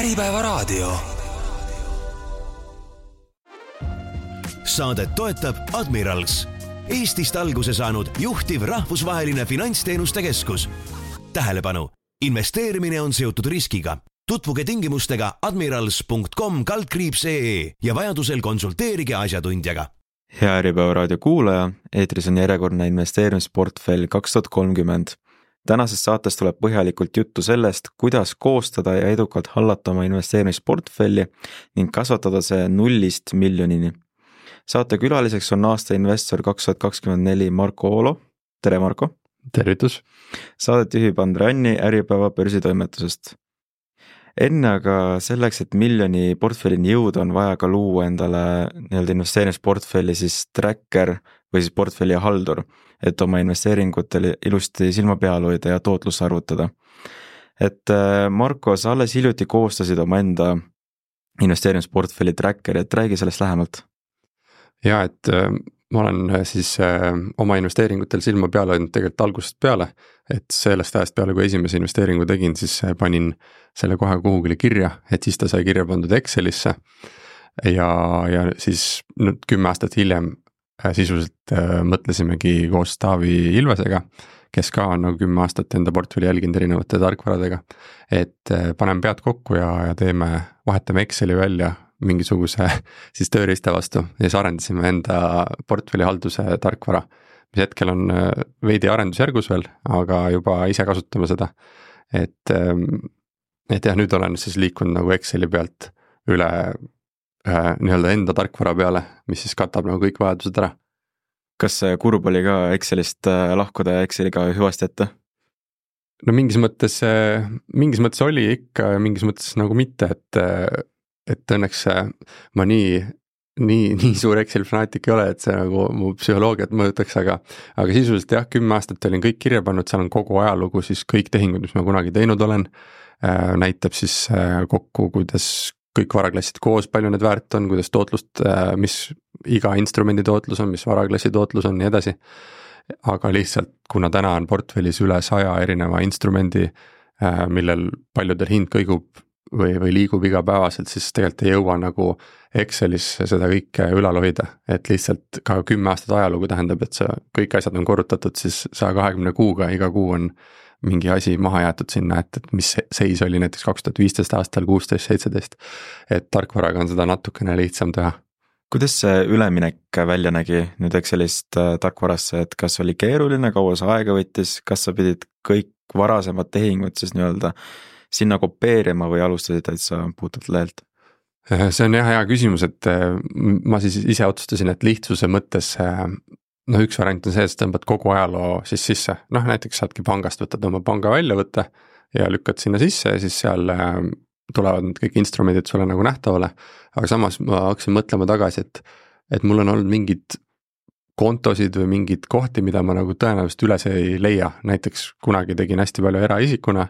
Äripäevaraadio. Saadet toetab Admirals, Eestist alguse saanud juhtiv rahvusvaheline finantsteenuste keskus. Tähelepanu, investeerimine on seotud riskiga. Tutvuge tingimustega admirals.com/ee ja vajadusel konsulteerige asjatundjaga. Hea Äripäevaraadio kuulaja, eetris on järjekordne investeerimisportfell 2030. Tänases saates tuleb põhjalikult juttu sellest, kuidas koostada ja edukalt hallata oma investeerimisportfelli ning kasvatada see 0 miljonini. Saate külaliseks on aasta investor 2024 Marko Oolo. Tere Marko! Tervitus! Saadet juhib Andre Anni Äripäeva börsitoimetusest. Enne aga selleks, et miljoni portfellini jõuda, on vaja ka luua endale investeerimisportfelli siis tracker või siis portfelli haldur, et oma investeeringutel ilusti silma peal hoida ja tootlus arvutada. Et Marko, sa alles hiljuti koostasid oma enda investeerimisportfelli tracker, et räägi sellest lähemalt. Ja, et ma olen siis oma investeeringutel silma peal hoidnud tegelikult algusest peale, et sellest ajast peale, kui esimese investeeringu tegin, siis panin selle kohe kuhugile kirja, et siis ta sai kirja pandud Excelisse ja siis 10 aastat hiljem sisuliselt mõtlesimegi koos Taavi Ilvesega, kes ka on 10 aastat enda portfelli jälginud erinevate tarkvaradega, et paneme pead kokku ja vahetame Exceli välja mingisuguse siis tööriista vastu ja siis arendasime enda portfelli halduse tarkvara, mis hetkel on veidi arendusjärgus veel, aga juba ise kasutame seda, et jah, nüüd olen siis liikunud nagu Exceli pealt üle nii-öelda enda tarkvara peale, mis siis katab nagu kõik vajadused ära. Kas kurb oli ka Excelist lahkuda ja Exceliga hüvasti ette? No mingis mõttes oli ikka ja mingis mõttes nagu mitte, et õnneks ma nii suur Excel fanaatik ei ole, et see nagu mu psühholoogiat mõjutaks, aga sisuliselt jah, 10 aastat olin kõik kirja pannud, seal on kogu ajalugu, siis kõik tehingud, mis ma kunagi teinud olen, näitab siis kokku, kuidas kõik varaklassid koos, palju need väärt on, kuidas tootlust, mis iga instrumendi tootlus on, mis varaklassi tootlus on, nii edasi. Aga lihtsalt, kuna täna on portfellis üle 100 erineva instrumendi, millel paljudel hind kõigub või liigub igapäevaselt, siis tegelikult ei jõua nagu Excelis seda kõike ülal hoida, et lihtsalt ka 10 aastat ajalugu tähendab, et kõik asjad on korrutatud siis 120 kuuga, iga kuu on mingi asi maha jäetud sinna, et mis seis oli näiteks 2015 aastal, 16-17, et tarkvaraga on seda natukene lihtsam teha. Kuidas see üleminek välja nägi nüüd Excelist tarkvarasse, et kas oli keeruline, kaua see aega võttis, kas sa pidid kõik varasemad tehingud siis nii-öelda sinna kopeerima või alustasid, et sa puutad lehelt? See on jah hea küsimus, et ma siis ise otsustasin, et lihtsuse mõttes üks variant on see, et tõmbad kogu ajaloo siis sisse. Näiteks saadki pangast, võtad oma panga väljavõtte ja lükkad sinna sisse ja siis seal tulevad need kõik instrumendid sulle nagu nähtavale. Aga samas ma hakkasin mõtlema tagasi, et mul on olnud mingid kontosid või mingid kohti, mida ma nagu tõenäoliselt üles ei leia. Näiteks kunagi tegin hästi palju eraisikuna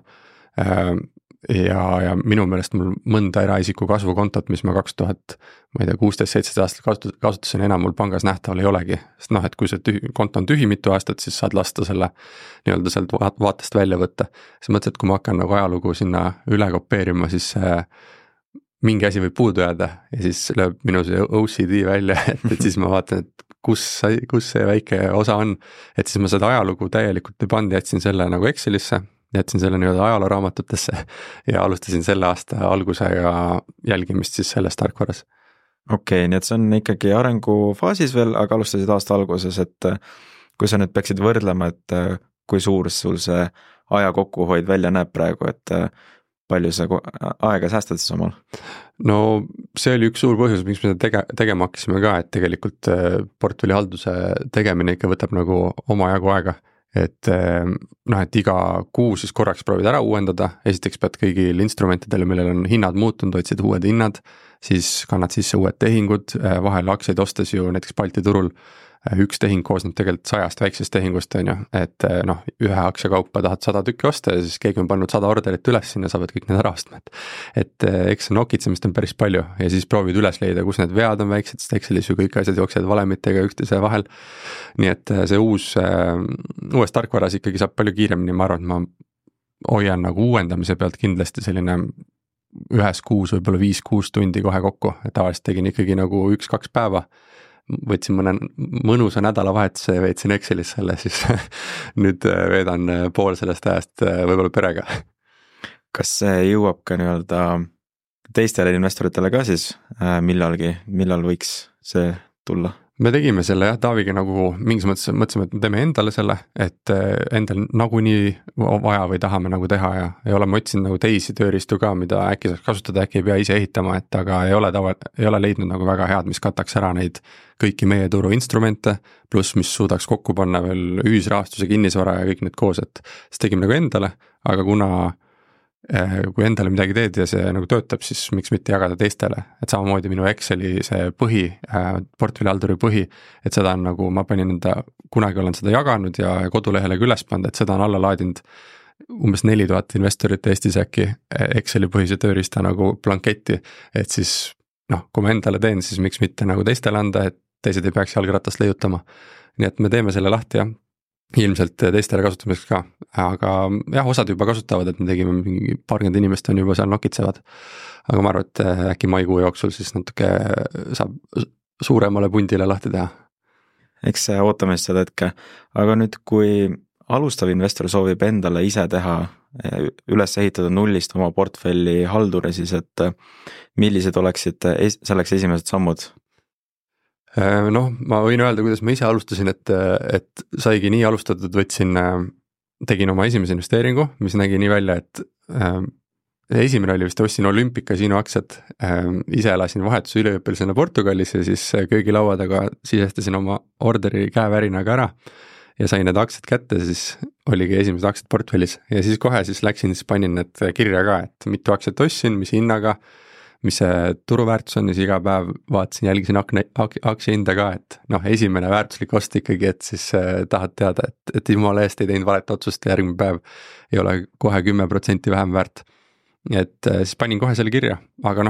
ja minu meelest mul mõnda eraisiku kasvukontot, mis ma 2016-17 aastal kasutasin, enam mul pangas nähtaval ei olegi. Sest et kui see konto on tühi mitu aastat, siis saad lasta selle nii-öelda sealt vaatest välja võtta. Siis mõtlesin, et kui ma hakkan nagu ajalugu sinna üle kopeerima, siis mingi asi võib puudu jääda ja siis lööb minu see OCD välja, et siis ma vaatan, et kus see väike osa on, et siis ma seda ajalugu täielikult ei pannud, jätsin selle nagu Excelisse, jätsin selle nii-öelda ajalooraamatutesse ja alustasin selle aasta algusega jälgimist siis selles tarkvaras. Okei, nii et see on ikkagi arengufaasis veel, aga alustasid aasta alguses, et kui sa nüüd peaksid võrdlema, et kui suur sul see aja kokkuhoid välja näeb praegu, et palju sa aega säästad siis omal? No see oli üks suur põhjus, miks me seda tegema hakkasime ka, et tegelikult portfelli halduse tegemine ikka võtab nagu omajagu aega. Et iga kuu siis korraks proovid ära uuendada, esiteks pead kõigil instrumentidele, millel on hinnad muutunud, otsid uued hinnad, siis kannad sisse uued tehingud, vahel aktsiaid ostes ju näiteks Balti turul, üks tehing koosneb tegelikult 100 väiksest tehingust, on ju, et ühe aktsia kaupa tahad 100 tükki osta ja siis keegi on pannud 100 orderit üles sinna, sa pead kõik need ära ostma, et eks nokitsemist on päris palju ja siis proovid üles leida, kus need vead on väiksed, sest Excelis ju kõik asjad jooksevad valemitega üksteise vahel, nii et see uues tarkvaras ikkagi saab palju kiiremini, ma arvan, et ma hoian nagu uuendamise pealt kindlasti selline ühes kuus võib-olla 5-6 tundi kohe kokku, et tavaliselt tegin ikkagi nagu 1-2 päeva. Võtsin mõne mõnusa nädalavahetuse ja veetsin Excelis selle, siis nüüd veedan pool sellest ajast võib-olla perega. Kas see jõuab ka nii-öelda teistele investoritele ka siis millalgi, millal võiks see tulla? Me tegime selle jah, Taaviga nagu mingis mõttes mõtlesime, et me teeme endale selle, et endal nagunii vaja või tahame nagu teha ja oleme otsinud nagu teisi tööriistu ka, mida äkki saaks kasutada, äkki ei pea ise ehitama, et aga ei ole leidnud nagu väga head, mis kataks ära neid kõiki meie turu instrumente, pluss mis suudaks kokku panna veel ühisrahastuse, kinnisvara ja kõik need koos, et siis tegime nagu endale, aga kui endale midagi teed ja see nagu töötab, siis miks mitte jagada teistele, et samamoodi minu Exceli see portfellihalduri põhi, et seda on nagu, ma panin enda, kunagi olen seda jaganud ja kodulehele üles pannud, et seda on alla laadinud umbes 4000 investorit Eestis äkki Exceli põhise tööriista nagu blanketti, et siis kui ma endale teen, siis miks mitte nagu teistele anda, et teised ei peaks jalgratast leiutama. Nii et me teeme selle lahti ja ilmselt teistele kasutamiseks ka, aga jah, osad juba kasutavad, et me tegime mingi 40 inimest on juba seal nokitsevad, aga ma arvan, et äkki maikuu jooksul siis natuke saab suuremale pundile lahti teha. Eks ootame seda hetke, aga nüüd kui alustav investor soovib endale ise teha, üles ehitada nullist oma portfelli halduri, siis et millised oleksid selleks esimesed sammud? Ma võin öelda, kuidas ma ise alustasin, et saigi nii alustatud, tegin oma esimese investeeringu, mis nägi nii välja, et esimene oli vist, ostsin Olympic Casino aktsiat, ise elasin vahetus üliõpilasena Portugalis ja siis köögilaua taga sisestasin oma orderi käevärinaga ära ja sain need aktsiad kätte, siis oligi esimesed aktsiad portfellis ja siis kohe läksin, panin need kirja ka, et mitu aktsiat ostsin, mis hinnaga, mis see turuväärtus on ja siis iga päev vaatasin, jälgisin aktsia hinda ka, et esimene väärtuslik ost ikkagi, et siis tahad teada, et jumala eest ei teinud valet otsust ja järgmine päev ei ole kohe 10% vähem väärt. Et siis panin kohe selle kirja, aga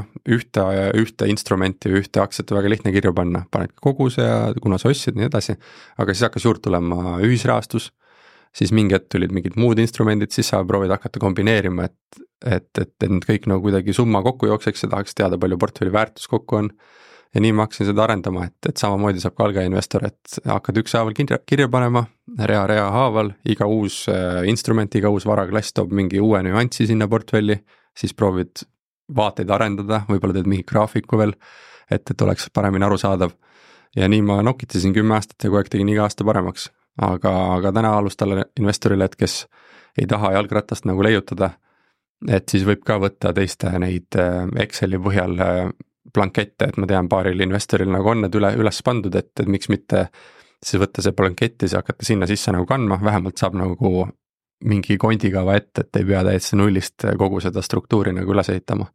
ühte instrumenti või ühte aktsiat väga lihtne kirju panna, paned koguse ja kuna sa ostsid nii edasi, aga siis hakkas juurde tulema ühisrahastus, siis mingi hetk tulid mingid muud instrumendid, siis sa proovid hakata kombineerima, et need kõik nagu kuidagi summa kokku jookseks ja tahaks teada, palju portfelli väärtus kokku on. Ja nii ma hakkasin seda arendama, et samamoodi saab ka algainvestor, et hakkad ükshaaval kirja panema, rea haaval, iga uus instrument, iga uus varaklass toob mingi uue nüanssi sinna portfelli, siis proovid vaateid arendada, võib-olla teed mingi graafiku veel, et oleks paremini arusaadav. Ja nii ma nokitasin 10 aastat ja kogu aeg tegin iga aasta paremaks. Aga täna alustale investorile, et kes ei taha jalgratast nagu leiutada, et siis võib ka võtta teiste neid Exceli põhjal blankette, et ma tean paaril investoril nagu on need üles pandud, et miks mitte siis võtta see blankett ja siis hakata sinna sisse nagu kandma, vähemalt saab nagu mingi kondikava ette, et ei pea täiesti nullist kogu seda struktuuri nagu üles ehitama.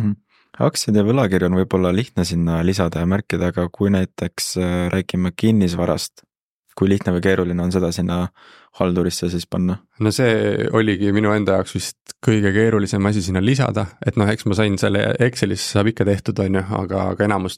Aktsiad ja võlakirju on võib-olla lihtne sinna lisada ja märkida, aga kui näiteks räägime kinnisvarast, kui lihtne või keeruline on seda sinna haldurisse siis panna? No see oligi minu enda jaoks vist kõige keerulisem asi sinna lisada, et eks ma sain selle Excelis saab ikka tehtud, aga enamus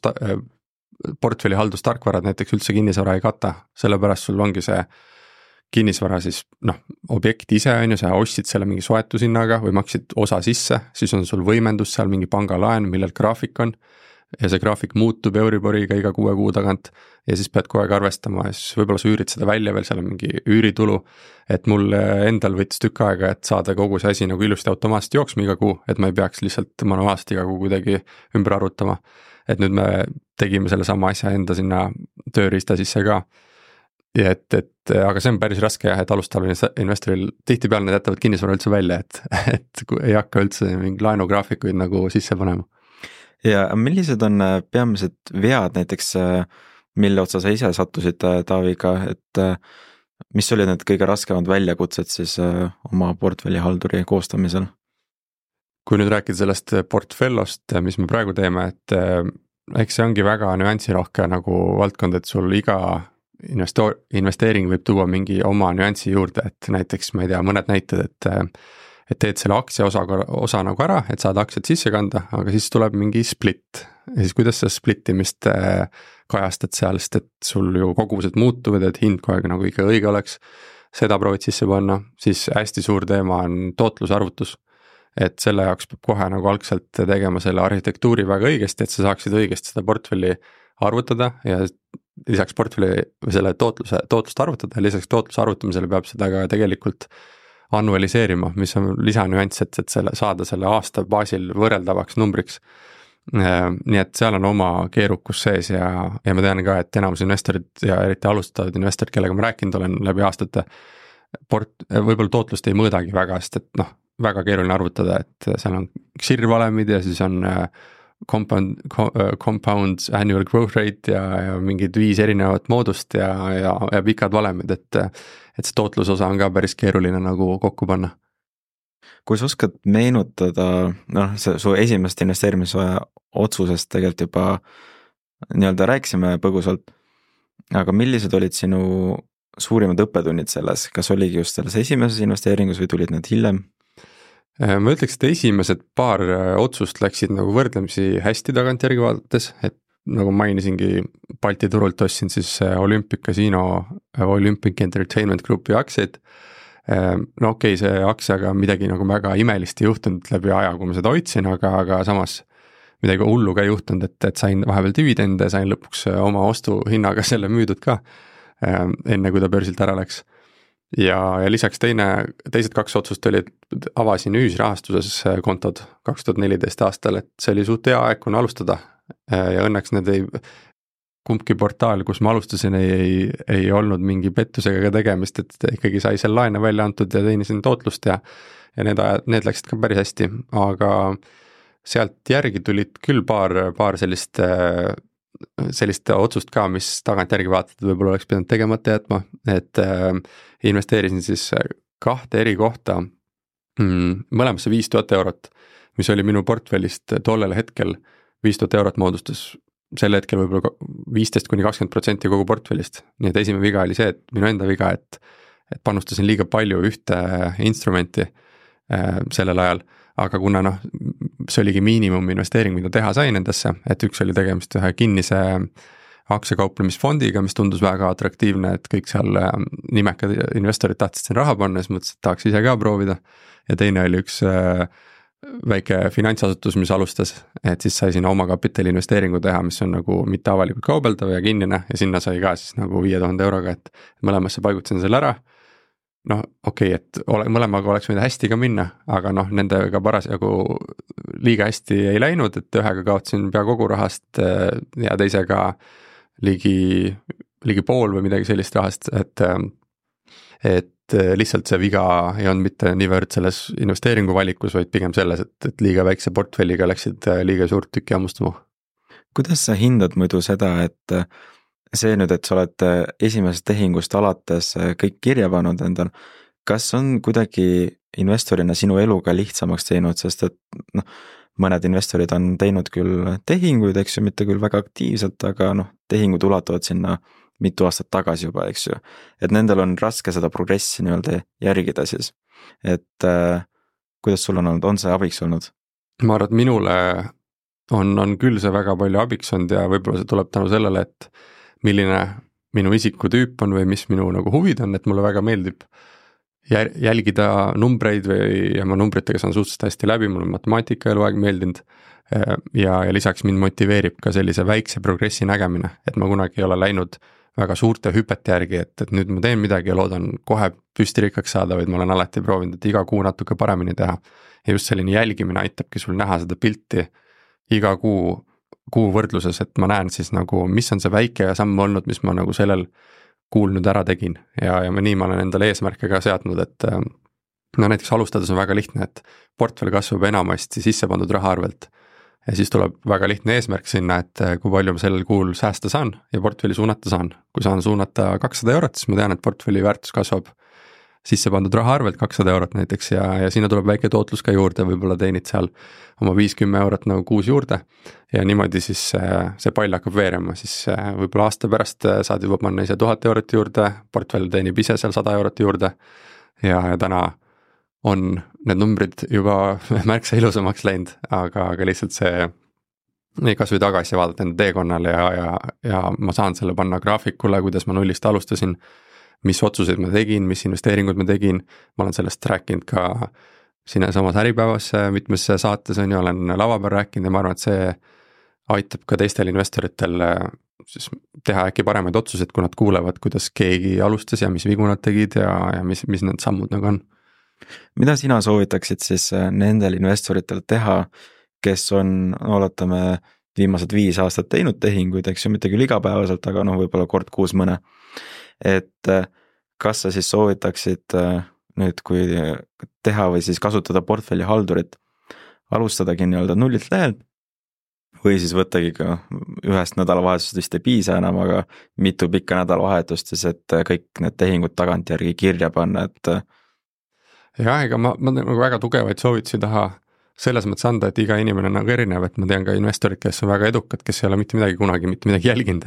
portfelli haldustarkvarad näiteks üldse kinnisvara ei kata, sellepärast sul ongi see kinnisvara siis objekt ise sa ostsid selle mingi soetushinnaga või maksid osa sisse, siis on sul võimendus seal mingi pangalaen, millel graafik on ja see graafik muutub Euriboriga iga 6 kuu tagant ja siis pead kogu aeg arvestama ja siis võib-olla sa üürid seda välja veel, seal on mingi üüritulu, et mul endal võttis tükk aega, et saada kogu see asi nagu ilusti automaatselt jooksma iga kuu, et ma ei peaks lihtsalt manuaalselt iga kuu kuidagi ümber arvutama. Et nüüd me tegime selle sama asja enda sinna tööriista sisse ka. Ja aga see on päris raske jah, et alustavale investoril tihtipeale need jätavad kinnisvara üldse välja, et ei hakka üldse mingi laenugraafikuid nagu sisse panema. Ja millised on peamised vead näiteks, mille otsa sa ise sattusid Taaviga, et mis olid need kõige raskemad väljakutsed siis oma portfellihalduri koostamisel? Kui nüüd rääkida sellest portfellost, mis me praegu teeme, et eks see ongi väga nüansirohke nagu valdkond, et sul iga investeering võib tuua mingi oma nüansi juurde, et näiteks ma ei tea, mõned näited, et teed selle aktsia osa nagu ära, et saad aktsiat sisse kanda, aga siis tuleb mingi split ja siis kuidas sa splittimist kajastad seal, sest et sul ju kogused muutuvad, et hind kogu aeg nagu ikka õige oleks, seda proovid sisse panna, siis hästi suur teema on tootlusarvutus et selle jaoks peab kohe nagu algselt tegema selle arhitektuuri väga õigesti, et sa saaksid õigesti seda portfelli arvutada ja lisaks portfelli või selle tootlust arvutada ja lisaks tootluse arvutamisele peab seda ka tegelikult annualiseerima, mis on lisanüanss, et saada selle aasta baasil võrreldavaks numbriks. Nii et seal on oma keerukus sees ja ma tean ka, et enamus investorid ja eriti alustavad investorid, kellega ma rääkinud olen läbi aastate, võib-olla tootlust ei mõõdagi väga, sest et noh, väga keeruline arvutada, et seal on XIR-valemid ja siis on compound annual growth rate ja mingid 5 erinevat moodust ja pikad valemid, et see tootlusosa on ka päris keeruline nagu kokku panna. Kui sa oskad meenutada, su esimest investeerimise otsusest tegelikult juba nii-öelda rääkisime põgusalt, aga millised olid sinu suurimad õppetunnid selles, kas oligi just selles esimeses investeeringus või tulid need hiljem? Ma ütleks, et esimesed paar otsust läksid nagu võrdlemisi hästi tagantjärgi vaadates, et nagu mainisingi, Balti turult ostsin siis Olympic Casino, Olympic Entertainment Groupi aktsiaid. No okei, see aktsiaga midagi nagu väga imelist ei juhtunud läbi aja, kui ma seda hoidsin, aga samas midagi hullu ka ei juhtunud, et sain vahepeal dividende, sain lõpuks oma ostuhinnaga selle müüdud ka, enne kui ta börsilt ära läks. Ja lisaks teised 2 otsust oli, et avasin ühisrahastuses kontod 2014 aastal, et see oli suht hea aeg, kuna alustada ja õnneks need kumbki portaal, kus ma alustasin, ei olnud mingi pettusega ka tegemist, et ikkagi sai seal laene välja antud ja teenisin tootlust ja need läksid ka päris hästi, aga sealt järgi tulid küll paar sellist otsust ka, mis tagantjärgi vaatad võib-olla oleks pidanud tegemata jätma, et investeerisin siis 2 eri kohta, mõlemasse 5000 eurot, mis oli minu portfellist tollel hetkel 5000 eurot moodustas sel hetkel võib-olla 15-20% kogu portfellist. Nii et esimene viga oli see, et minu enda viga, et panustasin liiga palju ühte instrumenti sellel ajal, aga kuna see oligi miinimum investeering, mida teha sai nendesse, et üks oli tegemist ühe kinnise aktsiakauplemisfondiga, mis tundus väga atraktiivne, et kõik seal nimekad investorid tahtsid siin raha panna, siis mõtlesin, et tahaks ise ka proovida ja teine oli üks väike finantsasutus, mis alustas, et siis sai sinna oma kapitali investeeringu teha, mis on nagu mitte avalikult kaubeldav ja kinnine ja sinna sai ka siis nagu 5000 euroga, et mõlemasse paigutasin selle ära. Et mõlemaga oleks võinud hästi ka minna, aga nendega parasjagu liiga hästi ei läinud, et ühega kaotasin pea kogu rahast ja teisega ligi pool või midagi sellist rahast, et lihtsalt see viga ei olnud mitte niivõrd selles investeeringu valikus, vaid pigem selles, et liiga väikse portfelliga läksid liiga suurt tükki hammustama. Kuidas sa hindad muidu seda, et see nüüd, et sa oled esimesest tehingust alates kõik kirja pannud endal, kas on kuidagi investorina sinu eluga lihtsamaks teinud, sest et mõned investorid on teinud küll tehinguid, eks ju, mitte küll väga aktiivselt, aga tehingud ulatuvad sinna mitu aastat tagasi juba, eks ju, et nendel on raske seda progressi nii-öelda järgida siis, et kuidas sul on olnud, on see abiks olnud? Ma arvan, et minule on küll see väga palju abiks olnud ja võib-olla see tuleb tänu sellele, et milline minu isikutüüp on või mis minu nagu huvid on, et mulle väga meeldib jälgida numbreid ja ma numbritega saan suhteliselt hästi läbi, mul on matemaatika eluaeg meeldinud ja lisaks mind motiveerib ka sellise väikse progressi nägemine, et ma kunagi ei ole läinud väga suurte hüpete järgi, et nüüd ma teen midagi ja loodan kohe püstirikkaks saada, vaid ma olen alati proovinud, et iga kuu natuke paremini teha ja just selline jälgimine aitabki sul näha seda pilti iga kuu võrdluses, et ma näen siis nagu, mis on see väike samm olnud, mis ma nagu sellel kuul nüüd ära tegin ja nii ma olen endale eesmärke ka seadnud, et näiteks alustades on väga lihtne, et portfell kasvab enamasti sisse pandud raha arvelt ja siis tuleb väga lihtne eesmärk sinna, et kui palju ma sellel kuul säästa saan ja portfelli suunata saan. Kui saan suunata 200 eurot, siis ma tean, et portfelli väärtus kasvab sisse pandud raha arvelt 200 eurot näiteks ja sinna tuleb väike tootlus ka juurde, võib-olla teenid seal oma 5-10 eurot nagu kuus juurde ja niimoodi siis see pall hakkab veerema, siis võib-olla aasta pärast saad juba panna ise 1000 eurot juurde, portfell teenib ise seal 100 eurot juurde ja täna on need numbrid juba märksa ilusamaks läinud, aga lihtsalt see kas või tagasi vaadata enda teekonnale ja ma saan selle panna graafikule, kuidas ma nullist alustasin, mis otsuseid ma tegin, mis investeeringud ma tegin, ma olen sellest rääkinud ka siin samas Äripäevas mitmes saates on ju, olen lava peal rääkinud ja ma arvan, et see aitab ka teistel investoritel siis teha äkki paremaid otsuseid, kui nad kuulevad, kuidas keegi alustas ja mis vigu nad tegid ja mis need sammud nagu on. Mida sina soovitaksid siis nendel investoritel teha, kes on, oletame, viimased 5 aastat teinud tehinguid, eks ju, mitte küll igapäevaselt, aga võib-olla kord kuus mõne. Et kas sa siis soovitaksid nüüd, kui teha või siis kasutada portfelli haldurit, alustadagi nii-öelda nullilt lehelt või siis võttagi ka ühest nädalavahetusest vist ei piisa enam, aga mitu pikka nädalavahetust siis, et kõik need tehingud tagantjärgi kirja panna, et jah, ega ma nagu väga tugevaid soovitusi taha selles mõttes anda, et iga inimene on nagu erinev, et ma tean ka investorid, kes on väga edukad, kes ei ole mitte midagi kunagi mitte midagi jälginud,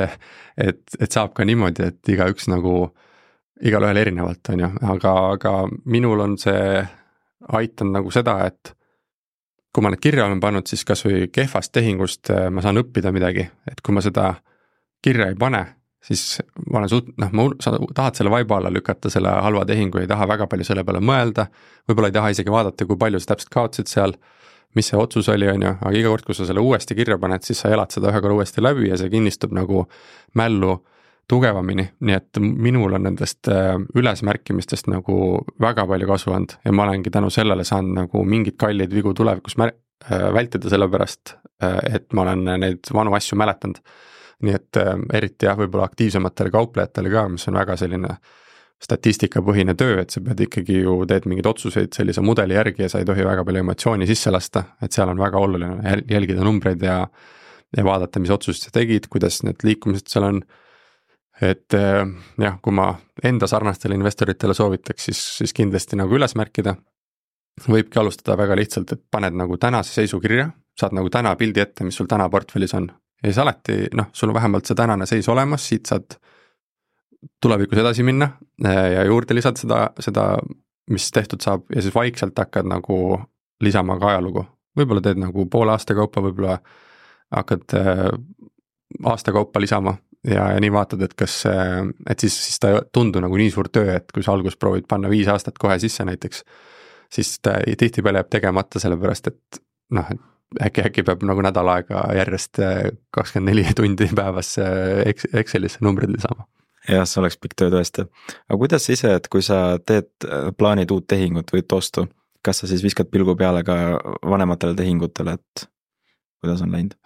et saab ka niimoodi, et igaüks nagu igalühel erinevalt on ju, aga minul on see aitanud nagu seda, et kui ma need kirja olen pannud, siis kas või kehvast tehingust ma saan õppida midagi, et kui ma seda kirja ei pane, siis ma olen sa tahad selle vaiba alla lükata selle halva tehingu, ei taha väga palju selle peale mõelda, võib-olla ei taha isegi vaadata, kui palju sa täpselt kaotsid seal, mis see otsus oli, on ju, aga iga kord, kui sa selle uuesti kirja paned, siis sa elad seda ühe korra uuesti läbi ja see kinnistub nagu mällu tugevamini, nii et minul on nendest ülesmärkimistest nagu väga palju kasu olnud ja ma olengi tänu sellele saanud nagu mingid kallid vigu tulevikus vältida sellepärast, et ma olen neid vanu asju mäletanud. Nii et eriti jah, võib-olla aktiivsematele kauplejatele ka, mis on väga selline statistikapõhine töö, et sa pead ikkagi ju teed mingeid otsuseid sellise mudeli järgi ja sa ei tohi väga palju emotsiooni sisse lasta, et seal on väga oluline jälgida numbreid ja vaadata, mis otsused sa tegid, kuidas need liikumised seal on. Et jah, kui ma enda sarnastele investoritele soovitaks, siis kindlasti nagu üles märkida, võibki alustada väga lihtsalt, et paned nagu tänase seisu kirja, saad nagu täna pildi ette, mis sul täna portfellis on. Ja siis alati, sul on vähemalt see tänane seis olemas, siit saad tulevikus edasi minna ja juurde lisad seda, mis tehtud saab ja siis vaikselt hakkad nagu lisama ka ajalugu. Võib-olla teed nagu poole aasta kaupa, võib-olla hakkad aasta kaupa lisama ja nii vaatad, et siis ta ei tundu nagu nii suur töö, et kui sa alguses proovid panna 5 aastat kohe sisse näiteks, siis ta tihtipeale jääb tegemata sellepärast, et äkki peab nagu nädal aega järjest 24 tundi päevas Excelisse numbrid lisama. Jah, see oleks pikk töö tõesti. Aga kuidas ise, et kui sa teed plaanid uut tehingut või ostu, kas sa siis viskad pilgu peale ka vanematele tehingutele, et kuidas on läinud?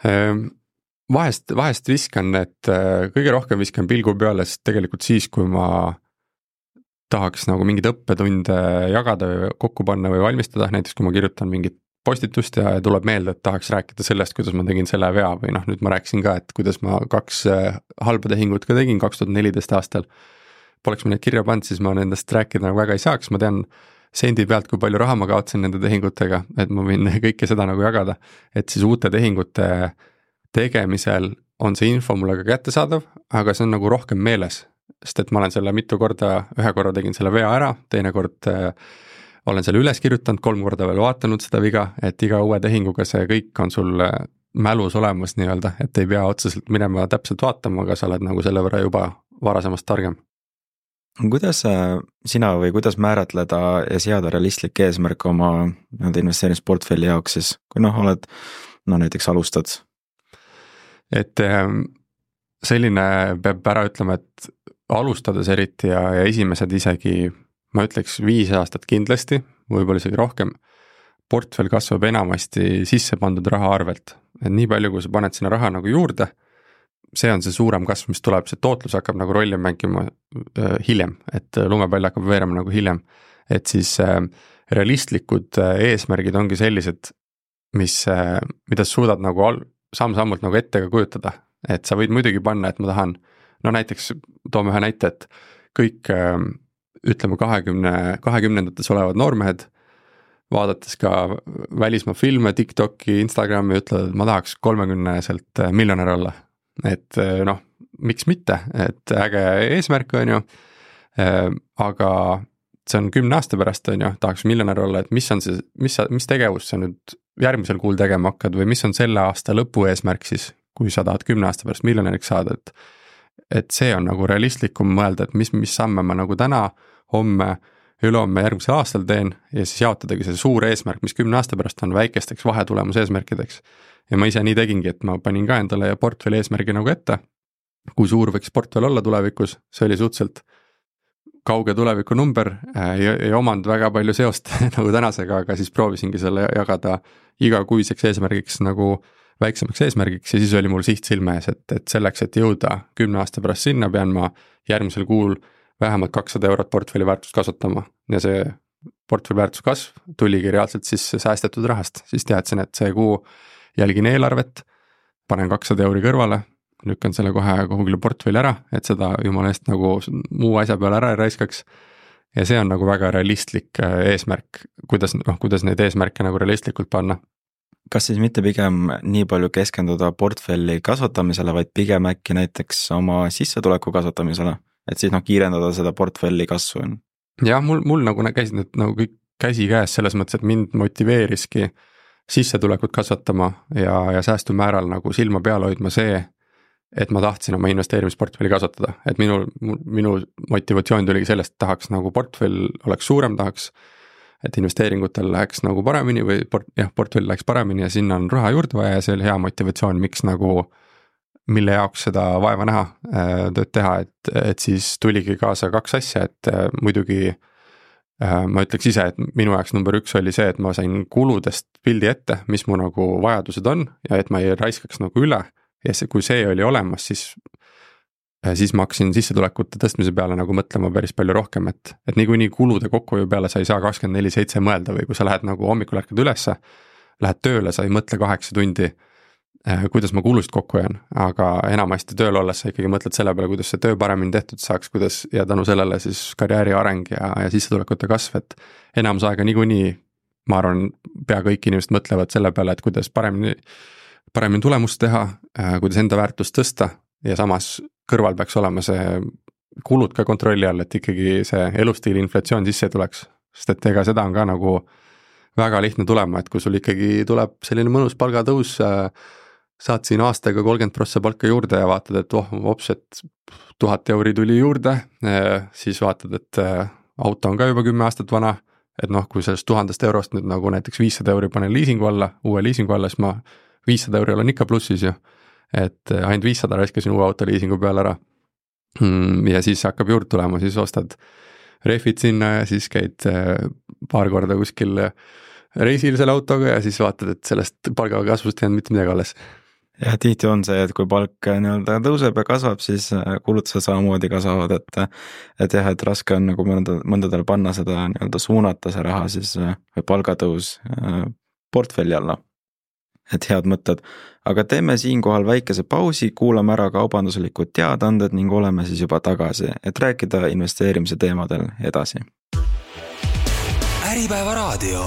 Vahest viskan, et kõige rohkem viskan pilgu peale, sest tegelikult siis, kui ma tahaks nagu mingid õppetunde jagada või kokku panna või valmistada, näiteks kui ma kirjutan mingit postitust ja tuleb meelde, et tahaks rääkida sellest, kuidas ma tegin selle vea või nüüd ma rääkisin ka, et kuidas ma 2 halba tehingut ka tegin 2014 aastal. Poleks ma neid kirja pannud, siis ma nendest rääkida nagu väga ei saaks, ma tean sendi pealt, kui palju raha ma kaotsin nende tehingutega, et ma võin kõike seda nagu jagada, et siis uute tehingute tegemisel on see info mulle ka kättesaadav, aga see on nagu rohkem meeles, sest et ma olen selle mitu korda, ühe korra tegin selle vea ära, teine kord olen selle üles kirjutanud, 3 korda veel vaatanud seda viga, et iga uue tehinguga see kõik on sul mälus olemas nii-öelda, et ei pea otseselt minema täpselt vaatama, aga sa oled nagu selle võrra juba varasemast targem. Kuidas sina või kuidas määratleda ja seada realistlik eesmärk oma investeerimisportfelli jaoks siis, kui oled, näiteks alustad? Et selline peab ära ütlema, et alustades eriti ja esimesed isegi ma ütleks 5 aastat kindlasti, võib-olla isegi rohkem, portfell kasvab enamasti sisse pandud raha arvelt. Et nii palju, kui sa paned sinna raha nagu juurde, see on see suurem kasv, mis tuleb, see tootlus hakkab nagu rolli mängima hiljem, et lumepall hakkab veerema nagu hiljem. Et siis realistlikud eesmärgid ongi sellised, mida suudad nagu samm-sammult nagu ette ka kujutada. Et sa võid muidugi panna, et ma tahan, näiteks toome ühe näite, et kõik ütleme 20-ndates olevad noormehed, vaadates ka välismaa filme, TikToki, Instagrami, ütlevad, et ma tahaks 30-selt miljonär olla. Et miks mitte, et äge eesmärk on ju, aga see on 10 aasta pärast on ju, tahaks miljonär olla, et mis tegevus sa nüüd järgmisel kuul tegema hakkad või mis on selle aasta lõpu eesmärk siis, kui sa tahad 10 aasta pärast miljonäriks saada, et see on nagu realistlikum mõelda, et mis samme ma nagu täna, homme ülehomme järgmisel aastal teen ja siis jaotadagi see suur eesmärk, mis 10 aasta pärast on väikesteks vahetulemuse eesmärkideks. Ja ma ise nii tegingi, et ma panin ka endale portfelli eesmärgi nagu ette, kui suur võiks portfell olla tulevikus, see oli suhteliselt kauge tuleviku number, ei omanud väga palju seost nagu tänasega, aga siis proovisingi selle jagada igakuiseks eesmärgiks nagu väiksemaks eesmärgiks ja siis oli mul siht silme ees, et selleks, et jõuda 10 aasta pärast sinna, pean ma järgmisel kuul vähemalt 200 eurot portfelli väärtust kasvatama ja see portfelli väärtus kasv tuligi reaalselt siis säästetud rahast, siis teadsin, et see kuu jälgin eelarvet, panen 200 euri kõrvale, lükkan selle kohe kuhugile portfelli ära, et seda jumala eest nagu muu asja peale ära ei raiskaks. Ja see on nagu väga realistlik eesmärk, kuidas neid eesmärke nagu realistlikult panna. Kas siis mitte pigem nii palju keskenduda portfelli kasvatamisele, vaid pigem äkki näiteks oma sissetuleku kasvatamisele, et siis kiirendada seda portfelli kasvu? Jah, mul nagu käisid need nagu kõik käsi käes selles mõttes, et mind motiveeriski sissetulekut kasvatama ja säästumääral nagu silma peal hoidma see, et ma tahtsin oma investeerimisportfelli kasvatada, et minu motivatsioon tuligi sellest, tahaks nagu portfell oleks suurem, tahaks, et investeeringutel läheks nagu paremini või portfell läheks paremini ja sinna on raha juurde vaja ja see oli hea motivatsioon, miks nagu, mille jaoks seda vaeva näha, tööd teha, et siis tuligi kaasa 2 asja, et muidugi ma ütleks ise, et minu jaoks number 1 oli see, et ma sain kuludest pildi ette, mis mu nagu vajadused on ja et ma ei raiskaks nagu üle. Ja kui see oli olemas, siis ma hakkasin sissetulekute tõstmise peale nagu mõtlema päris palju rohkem, et niikuinii kulude kokkuhoiu peale sa ei saa 24/7 mõelda või kui sa lähed nagu hommikul ärkad ülesse, lähed tööle, sa ei mõtle 8 tundi, kuidas ma kulusid kokku hoian, aga enamasti tööl olles sa ikkagi mõtled selle peale, kuidas see töö paremini tehtud saaks, kuidas ja tänu sellele siis karjääri areng ja sissetulekute kasv, et enamus aega niikuinii, ma arvan, pea kõik inimesed mõtlevad selle peale, et kuidas paremini tulemust teha, kuidas enda väärtust tõsta ja samas kõrval peaks olema see kulud ka kontrolli all, et ikkagi see elustiili inflatsioon sisse tuleks, sest et ega seda on ka nagu väga lihtne tulema, et kui sul ikkagi tuleb selline mõnus palgatõus, saad siin aastaga 30% palka juurde ja vaatad, et hops, et 1000 euri tuli juurde, siis vaatad, et auto on ka juba 10 aastat vana, et kui sellest 1000 eurost nüüd nagu näiteks 500 euri panen liisingu alla, uue liisingu alla, siis ma 500 euri olen ikka plussis ju, et ainult 500 raiskasin uue auto liisingu peale ära. Ja siis hakkab juurde tulema, siis ostad refid sinna ja siis käid paar korda kuskil reisil selle autoga ja siis vaatad, et sellest palgaga kasvust ei jäänud mitte midagi alles. Ja tihti on see, et kui palk tõuseb ja kasvab, siis kulutused samamoodi kasvavad, et jah, et raske on nagu mõndadel panna seda suunata see raha siis või palgatõus portfelli alla. Et head mõtted, aga teeme siinkohal väikese pausi, kuulame ära kaubanduslikud teadaanded ning oleme siis juba tagasi, et rääkida investeerimise teemadel edasi. Äripäeva raadio.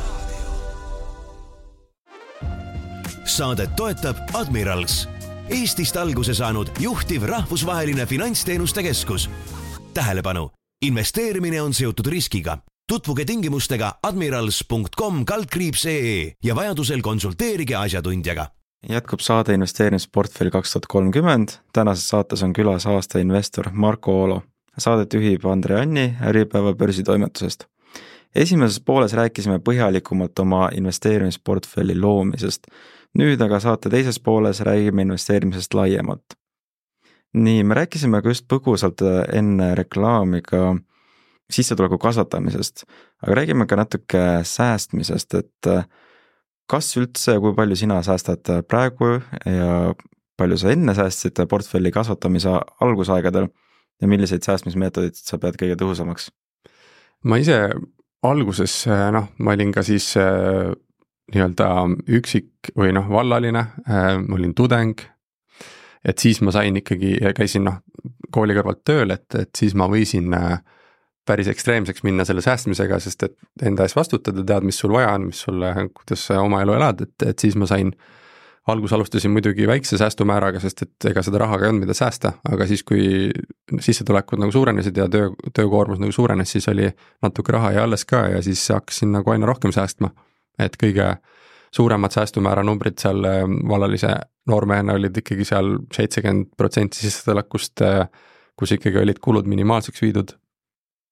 Saadet toetab Admirals, Eestist alguse saanud juhtiv rahvusvaheline finantsteenuste keskus. Tähelepanu, investeerimine on seotud riskiga. Tutvuge tingimustega admirals.com/ee ja vajadusel konsulteerige asjatundjaga. Jätkub saade investeerimisportfelli 2030. Tänases saates on külas aasta investor Marko Oolo. Saadet juhib Andre Anni Äripäeva börsitoimetusest. Esimeses pooles rääkisime põhjalikumalt oma investeerimisportfelli loomisest. Nüüd aga saate teises pooles räägime investeerimisest laiemalt. Nii, me rääkisime ka just põgusalt enne reklaamiga sissetuleku kasvatamisest, aga räägime ka natuke säästmisest, et kas üldse, kui palju sina säästad praegu ja palju sa enne säästsid portfelli kasvatamise algusaegadel ja milliseid säästmismeetodid sa pead kõige tõhusamaks? Ma ise alguses, ma olin ka siis nii-öelda üksik või vallaline, ma olin tudeng, et siis ma sain ikkagi ja käisin kooli kõrvalt tööl, et siis ma võisin päris ekstreemseks minna selle säästmisega, sest et enda ees vastutada, tead, mis sul vaja on, kuidas sa oma elu elad, et siis ma sain, alustasin muidugi väikse säästumääraga, sest et ega seda rahaga ei olnud, mida säästa, aga siis kui sissetulekud nagu suurenesid ja töökoormus nagu suurenes, siis oli natuke raha ja alles ka ja siis hakkasin nagu aina rohkem säästma, et kõige suuremad säästumäära numbrid seal vallalise noormehena olid ikkagi seal 70% sissetulekust, kus ikkagi olid kulud minimaalseks viidud.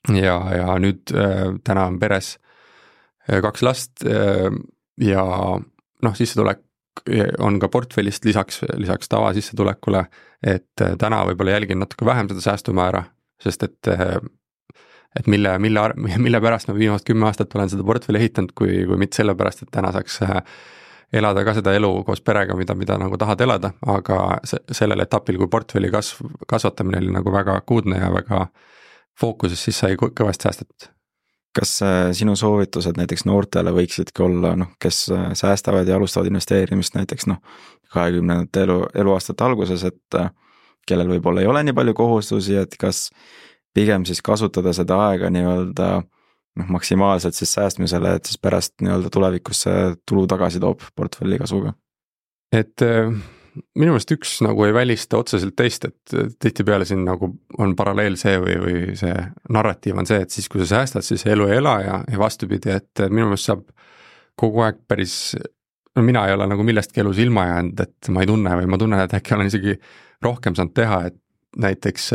ja nüüd täna on peres 2 last ja noh, sissetulek on ka portfellist lisaks tavasissetulekule, et täna võib-olla jälgin natuke vähem seda säästumäära, sest et mille pärast ma viimased 10 aastat olen seda portfelli ehitanud, kui mitte sellepärast, et täna saaks elada ka seda elu koos perega, mida nagu tahad elada, aga sellel etapil, kui portfelli kasvatamine oli nagu väga akuutne ja väga fookuses, siis sai kõvasti säästetud. Kas sinu soovitused näiteks noortele võiksidki olla, kes säästavad ja alustavad investeerimist näiteks 20 eluaastate alguses, et kellel võib-olla ei ole nii palju kohustusi, et kas pigem siis kasutada seda aega nii-öelda maksimaalselt siis säästmisele, et siis pärast nii-öelda tulevikus see tulu tagasi toob portfelli kasvuga? Et minu meelest üks nagu ei välista otseselt teist, et tihtipeale siin nagu on paralleel see või see narratiiv on see, et siis kui sa säästad, siis elu ei ela ja vastupidi, et minu meelest saab kogu aeg mina ei ole nagu millestki elus ilma jäänud, et ma ei tunne või ma tunnen, et äkki olen isegi rohkem saanud teha, et näiteks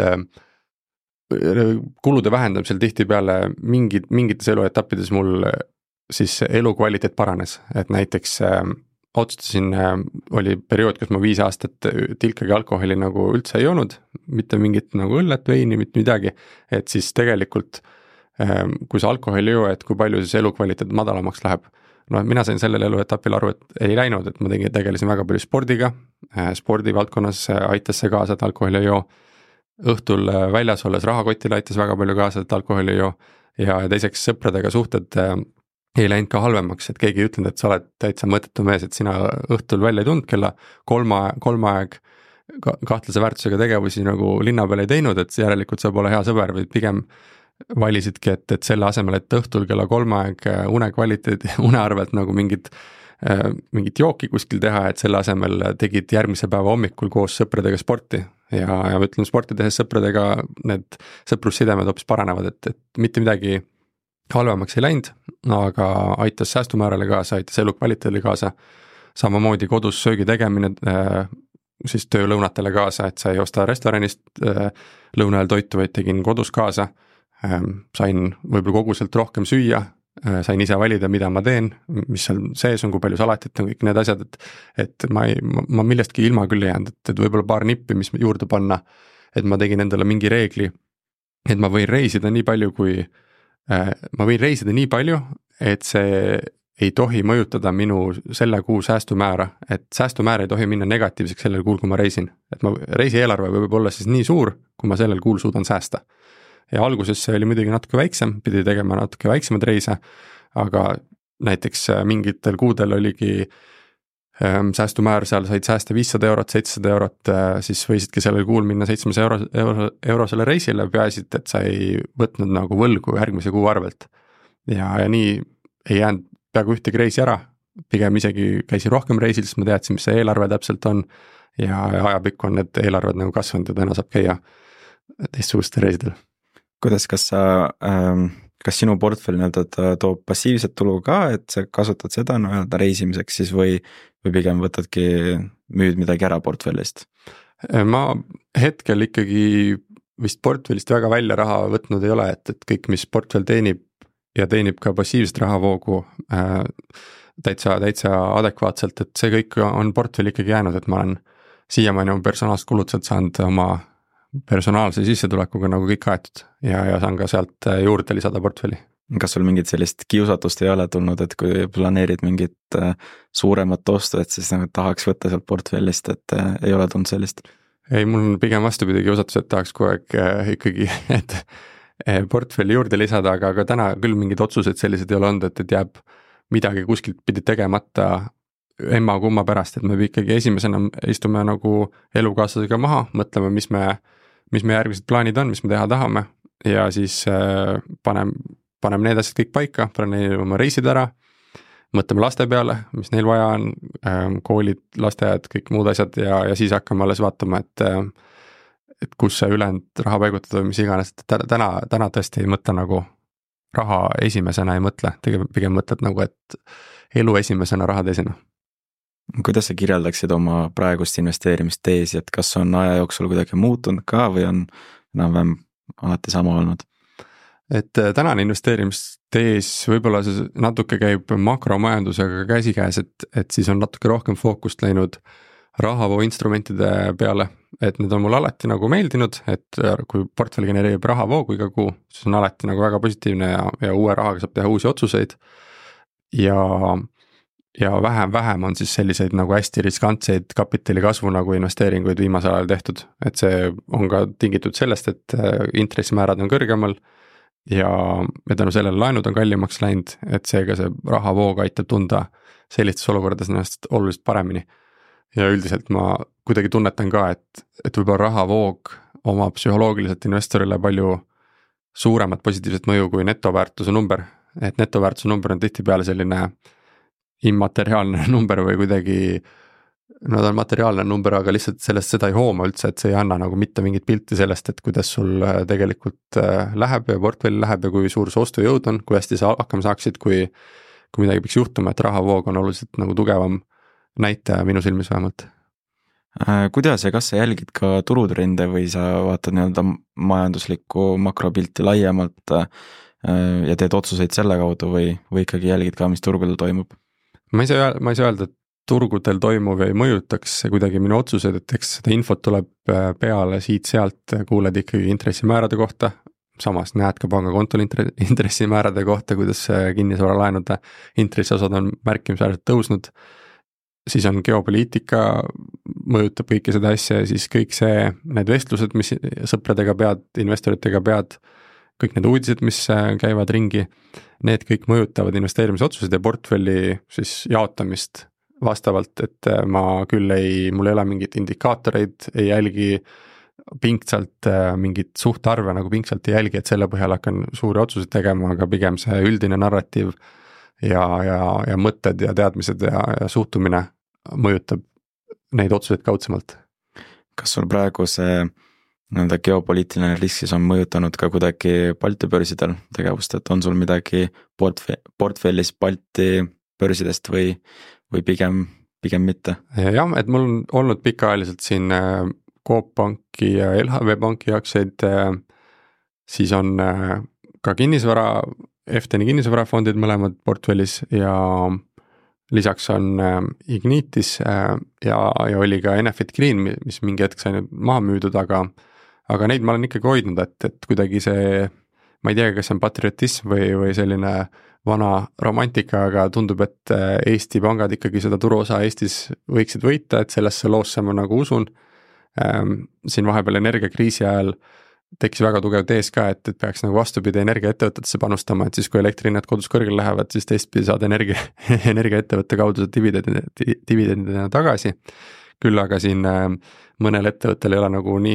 kulude vähendamisel tihtipeale mingites eluetappides mul siis elukvaliteet paranes, et näiteks otsustasin, oli periood, kus ma 5 aastat tilkagi alkoholi nagu üldse ei joonud, mitte mingit nagu õllet, veini, mitte midagi, et siis tegelikult kui sa alkoholi ei joo, et kui palju siis elukvaliteet madalamaks läheb. No mina sain sellel eluetapil aru, et ei läinud, et ma tegelesin väga palju spordiga, spordivaldkonnas aitas see kaasa, et alkoholi ei joo, õhtul väljas olles rahakotile aitas väga palju kaasa, et alkoholi ei joo ja teiseks sõpradega suhted ei läinud ka halvemaks, et keegi ei ütlenud, et sa oled täitsa mõttetu mees, et sina õhtul välja ei tulnud kella 3 aeg kahtlase väärtusega tegevusi nagu linna peal ei teinud, et järelikult sa pole hea sõber või pigem valisidki, et selle asemel, et õhtul kella 3 aeg une arvelt nagu mingit jooki kuskil teha, et selle asemel tegid järgmise päeva hommikul koos sõpradega sporti ja ma ütlen, sporti tehes sõpradega need sõprussidemed hoopis paranevad, et mitte midagi halvemaks ei läinud, aga aitas säästumäärale kaasa, aitas elukvaliteedile kaasa, samamoodi kodus söögi tegemine siis töölõunatele kaasa, et sa ei osta restoranist lõuna ajal toitu, vaid tegin kodus kaasa, sain võib-olla koguselt rohkem süüa, sain ise valida, mida ma teen, mis seal sees on, kui palju salatit on, kõik need asjad, et ma millestki ilma küll ei jäänud, et võib-olla paar nippi, mis juurde panna, et ma tegin endale mingi reegli, et ma võin reisida nii palju, et see ei tohi mõjutada minu selle kuu säästumäära, et säästumäär ei tohi minna negatiivseks sellel kuul, kui ma reisin. Et reisieelarve võib olla siis nii suur, kui ma sellel kuul suudan säästa. Ja alguses see oli muidugi natuke väiksem, pidi tegema natuke väiksemad reise, aga näiteks mingitel kuudel oligi säästumäär, seal said säästa 500 eurot, 700 eurot, siis võisidki sellel kuul minna 700 eurosele reisile, peaasi, et sa ei võtnud nagu võlgu järgmise kuu arvelt. Ja nii ei jäänud peaaegu ühtegi reisi ära, pigem isegi käisin rohkem reisil, sest ma teadsin, mis see eelarve täpselt on ja ajapikku on need eelarved nagu kasvanud ja täna saab käia teistsuguste reisidel. Kuidas, kas sinu portfell toob passiivset tulu ka, et sa kasutad seda reisimiseks siis või pigem võtadki müüd midagi ära portfellist? Ma hetkel ikkagi vist portfellist väga välja raha võtnud ei ole, et kõik, mis portfell teenib ja teenib ka passiivset rahavoogu täitsa adekvaatselt, et see kõik on portfell ikkagi jäänud, et ma olen siiamaani oma personaalsed kulutused saanud oma personaalse sissetulekuga nagu kõik aetud ja saan ka sealt juurde lisada portfelli. Kas sul mingit sellist kiusatust ei ole tulnud, et kui planeerid mingit suuremat ostu, et siis tahaks võtta sealt portfellist, et ei ole tulnud sellist? Ei, mul on pigem vastupidi kiusatus, et tahaks kogu aeg ikkagi, et portfelli juurde lisada, aga täna küll mingid otsused sellised ei ole olnud, et jääb midagi kuskilt pidi tegemata emma kumma pärast, et me ikkagi esimesena istume nagu elukaaslasega maha, mõtleme, mis me järgmised plaanid on, mis me teha tahame ja siis paneme need asjad kõik paika, planeerime oma reisid ära, mõtleme laste peale, mis neil vaja on, koolid, lasteajad, kõik muud asjad ja siis hakkame alles vaatama, et kus see ülejäänud raha paigutada või mis iganes, täna tõesti ei mõtle nagu raha esimesena ei mõtle, pigem mõtled nagu, et elu esimesena, raha teisena. Kuidas sa kirjeldaksid oma praegust investeerimisteesi, et kas on aja jooksul kuidagi muutunud ka või on enam-vähem alati sama olnud? et tänane investeerimistees võib-olla see natuke käib makromajandusega käsikäes, et siis on natuke rohkem fookust läinud rahavoo instrumentide peale, et need on mul alati nagu meeldinud, et kui portfell genereerib rahavoogu iga kuu, siis on alati nagu väga positiivne ja uue rahaga saab teha uusi otsuseid ja vähem on siis selliseid nagu hästi riskantseid kapitali kasvu nagu investeeringuid viimasel ajal tehtud, et see on ka tingitud sellest, et intressimäärad on kõrgemal ja tänu sellele laenud on kallimaks läinud, et seega see rahavoog aitab tunda sellistes olukordades ennast oluliselt paremini. Ja üldiselt ma kuidagi tunnetan ka, et võib-olla rahavoog omab psühholoogiliselt investorile palju suuremat positiivset mõju kui netoväärtuse number, et netoväärtuse number on tihtipeale selline immateriaalne number või kuidagi, no ta on materiaalne number, aga lihtsalt sellest seda ei hooma üldse, et see ei anna nagu mitte mingit pilti sellest, et kuidas sul tegelikult läheb ja portfell läheb ja kui suur see ostujõud on, kui hästi sa hakkama saaksid, kui midagi peaks juhtuma, et rahavoog on oluliselt nagu tugevam näitaja minu silmis vähemalt. Kuidas ja kas sa jälgid ka turutrende või sa vaatad nii-öelda majanduslikku makropilti laiemalt ja teed otsuseid selle kaudu või ikkagi jälgid ka, mis turgudel toimub? Ma ei saa öelda, et turgudel toimuv ei mõjutaks kuidagi minu otsused, et eks seda infot tuleb peale siit-sealt, kuuled ikkagi intressimäärade kohta, samas näed ka pangakontol intressimäärade kohta, kuidas kinnisvaralaenude intressiosad on märkimisväärselt tõusnud, siis on geopoliitika, mõjutab kõike seda asja ja siis kõik need vestlused, mis sõpradega pead, investoritega pead, kõik need uudised, mis käivad ringi, need kõik mõjutavad investeerimisotsused ja portfelli siis jaotamist vastavalt, et mul ei ole mingit indikaatoreid, ei jälgi pingsalt mingit suhtarve nagu pingsalt ei jälgi, et selle põhjal hakkan suuri otsuseid tegema, aga pigem see üldine narratiiv ja mõtted ja teadmised ja suhtumine mõjutab neid otsuseid kaudsemalt. Kas sul praegu see nii-öelda geopoliitiline risk siis on mõjutanud ka kuidagi Balti börsidel tegevust, et on sul midagi portfellis Balti börsidest või pigem mitte? Jah, et mul on olnud pikaajaliselt siin Coop Panki ja LHV Banki aktsiaid, siis on ka kinnisvara, FTN kinnisvarafondid mõlemad portfellis ja lisaks on Ignitis ja oli ka Enefit Green, mis mingi hetk sai nüüd maha müüdud, aga neid ma olen ikkagi hoidnud, et kuidagi see, ma ei tea, kas see on patriotism või selline vana romantika, aga tundub, et Eesti pangad ikkagi seda turuosa Eestis võiksid võita, et sellesse loosse ma nagu usun. Siin vahepeal energiakriisi ajal tekkis väga tugev tees ka, et peaks nagu vastupidi energiaettevõtetesse panustama, et siis kui elektrihinnad kodus kõrgel lähevad, siis teistpidi saad energiaettevõtte kaudu dividendina tagasi. Küll aga siin mõnel ettevõttel ei ole nagu nii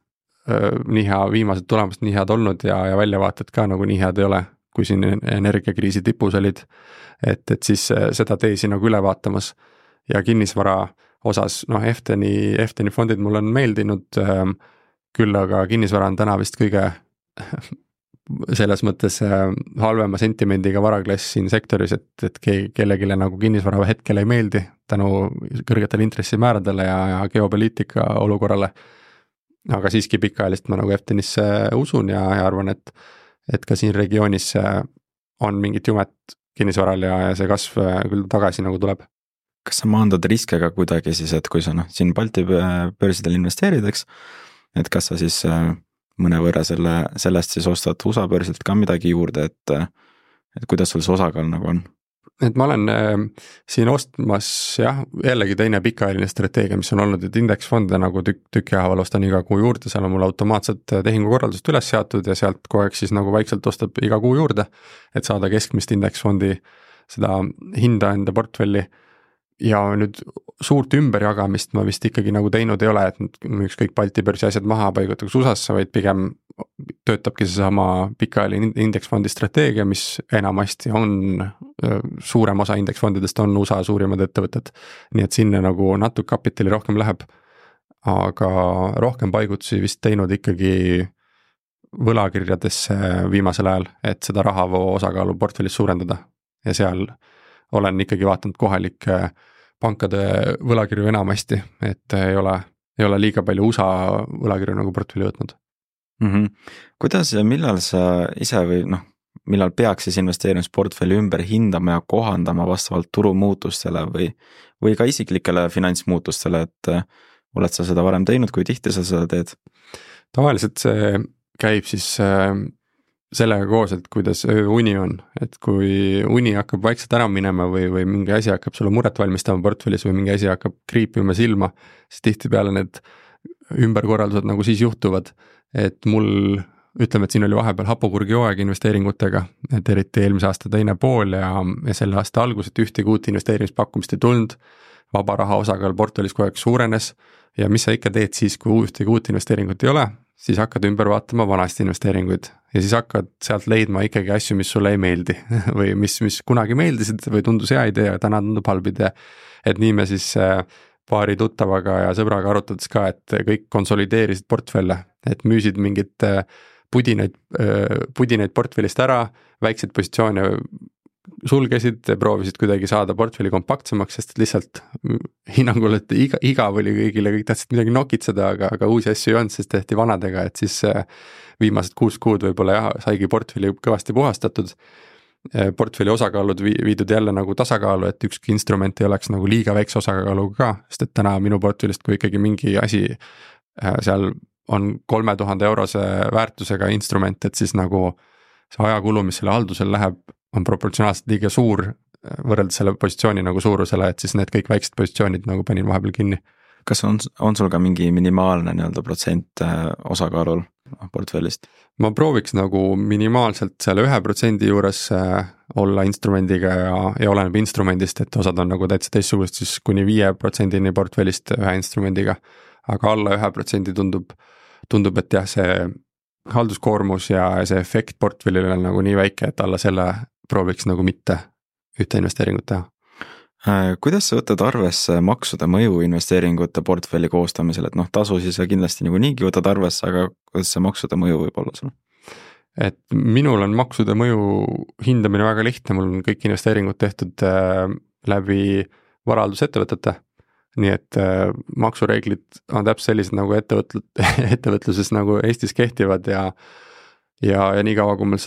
hea viimased tulemust nii head olnud ja väljavaated ka nagu nii head ei ole, kui siin energiakriisi tipus olid, et siis seda teesi nagu üle vaatamas ja kinnisvara osas, FTN fondid mul on meeldinud, küll aga kinnisvara on täna vist kõige selles mõttes halvema sentimendiga varaklass siin sektoris, et kellelegi nagu kinnisvara hetkel ei meeldi tänu kõrgetele intressimääradele ja geopoliitika olukorrale. Aga siiski pikaajalist ma nagu FTNisse usun ja arvan, et ka siin regioonis on mingit jumet kinnisvaral ja see kasv küll tagasi nagu tuleb. Kas sa maandad riske ka kuidagi siis, et kui sa siin Balti börsidel investeerid, eks, et kas sa siis mõne võrra sellest siis ostad USA börsilt ka midagi juurde, et kuidas sul see osakaal nagu on? Et ma olen siin ostmas jällegi teine pikaajaline strateegia, mis on olnud, et indeksfonde nagu tükki haaval ostan iga kuu juurde, seal on mul automaatselt tehingukorraldust üles seatud ja sealt kogu aeg siis nagu vaikselt ostab iga kuu juurde, et saada keskmist indeksfondi seda hinda enda portfelli. Ja nüüd suurt ümberjagamist ma vist ikkagi nagu teinud ei ole, et müüks kõik Balti börsi asjad maha paigutaks USA-sse, vaid pigem töötabki see sama pikaajaline indeksfondi strateegia, mis enamasti on, suurem osa indeksfondidest on USA suurimad ettevõtted, nii et sinna nagu natuke kapitali rohkem läheb, aga rohkem paigutusi vist teinud ikkagi võlakirjadesse viimasel ajal, et seda rahavoo osakaalu portfellis suurendada ja seal olen ikkagi vaatanud kohalike pankade võlakirju enamasti, et ei ole liiga palju USA võlakirju nagu portfelli võtnud. Kuidas ja millal sa ise või millal peaks siis investeerimisportfelli ümber hindama ja kohandama vastavalt turumuutustele või ka isiklikele finantsmuutustele, et oled sa seda varem teinud, kui tihti sa seda teed? Tavaliselt see käib siis sellega koos, et kuidas uni on, et kui uni hakkab vaikselt ära minema või mingi asi hakkab sulle muret valmistama portfellis või mingi asi hakkab kriipima silma, siis tihtipeale need ümberkorraldused nagu siis juhtuvad, et mul ütleme, et siin oli vahepeal hapukurgi hooaeg investeeringutega, et eriti eelmise aasta teine pool ja selle aasta algus, et ühtegi uut investeerimispakkumist ei tulnud, vaba raha osakaal portfellis kogu aeg suurenes ja mis sa ikka teed siis, kui ühtegi uut investeeringut ei ole, siis hakkad ümber vaatama vanasti investeeringuid ja siis hakkad sealt leidma ikkagi asju, mis sulle ei meeldi või mis kunagi meeldisid või tundus hea idee ja täna tundub halb idee. Et nii me siis paari tuttavaga ja sõbraga arutades ka, et kõik konsolideerisid portfelle, et müüsid mingit pudinaid portfellist ära, väikseid positsioone sulgesid, proovisid kuidagi saada portfelli kompaktsemaks, sest lihtsalt hinnangul, et igav oli kõigile, kõik tahtsid midagi nokitseda, aga uusi asju ei olnud, sest tehti vanadega, et siis viimased 6 kuud võib-olla saigi portfelli kõvasti puhastatud, portfelli osakaalud viidud jälle nagu tasakaalu, et ükski instrument ei oleks nagu liiga väikse osakaaluga ka, sest et täna minu portfellist, kui ikkagi mingi asi seal on 3000 eurose väärtusega instrument, et siis nagu see ajakulu, mis selle haldusel läheb, on proportsionaalselt liiga suur võrreldes selle positsiooni nagu suurusele, et siis need kõik väiksed positsioonid nagu panin vahepeal kinni. Kas on sul ka mingi minimaalne protsent osakaalul portfellist? Ma prooviks nagu minimaalselt selle 1% juures olla instrumendiga ja oleneb instrumendist, et osad on nagu täitsa teistsugust, siis kuni 5% portfellist ühe instrumendiga, aga alla 1% tundub, et jah, see halduskoormus ja see efekt portfellile on nagu nii väike, et alla selle prooviks nagu mitte ühte investeeringut teha. Kuidas sa võtad arvesse maksude mõju investeeringute portfelli koostamisel, et tasu siis sa kindlasti nagu niigi võtad arvesse, aga kuidas see maksude mõju võib olla sul? Et minul on maksude mõju hindamine väga lihtne, mul on kõik investeeringud tehtud läbi varaaldusettevõtete, nii et maksureeglid on täpselt sellised nagu ettevõtluses nagu Eestis kehtivad ja nii kaua, kui meil